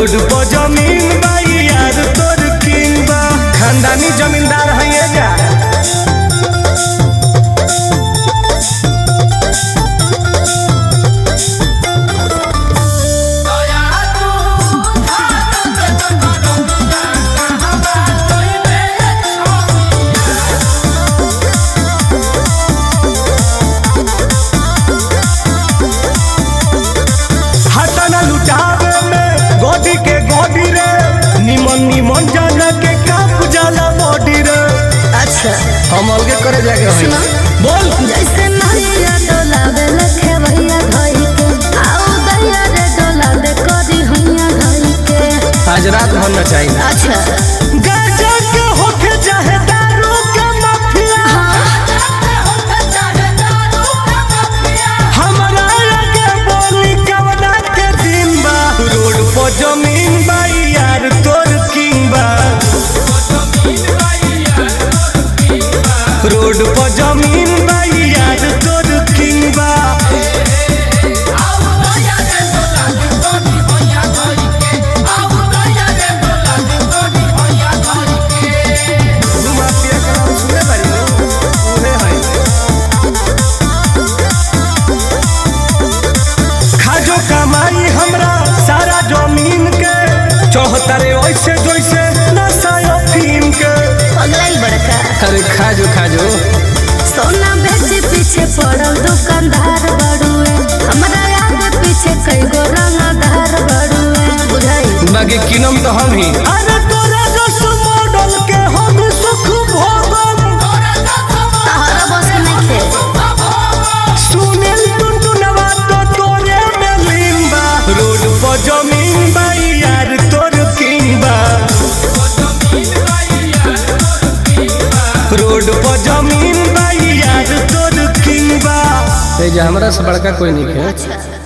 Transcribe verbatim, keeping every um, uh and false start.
Road पर जमीन बा यार तोर किंग बा। खानदानी जमींदार है ये जा। निमन जाना के काप जाला बॉडी रे। अच्छा हम अलगे करे जाके होई बोल जैसे नैया डोलावे लखे भैया धई के आओ दैया रे डोला दे करी हैया धई के। आज रात होना चाहिए। अच्छा गाजा के होके चाहे दारू का माफिया हमरा लगे बोली कवना के दिन बा। रोड पर जमीन बा यार तोर किंग बा। रोड पर जमीन बा यार तोर किंग बा। खाजो कमाई हमरा सारा जमीन के चौहत्तरे वैसे जैसे नशा फीम के। पगलाई बड़का अरे खाजो खाजो सोना बेच पीछे पड़ल दुकानदार बड़ुए हमरा आगे पीछे कई गो रंगदार बड़ुए बुझाई बाकी किनम तो हम ही। अरे तोरा जस मॉडल के हम सुख भोगम तहरा बस नहीं थे। सुनील टुनटुनवा तो तोरे में लीन बा। रोड पर जमीन बा यार तोर किंग बा। रोड पर जमीन बा यार तोर किंग बा। ए जे हमरा से बड़का कोई नहीं है। अच्छा